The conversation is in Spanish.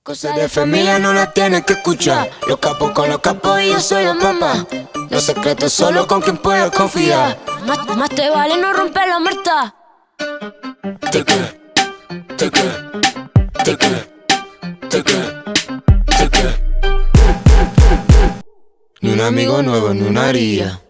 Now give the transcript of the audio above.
Cosas de familia no las tienes que escuchar. Los capos con los capos y yo soy la mamá. Los secretos solo con quien puedes confiar. Más te vale no romper la muerta. Te que, te que, te que, te que, te que. Ni un amigo nuevo, ni una haría.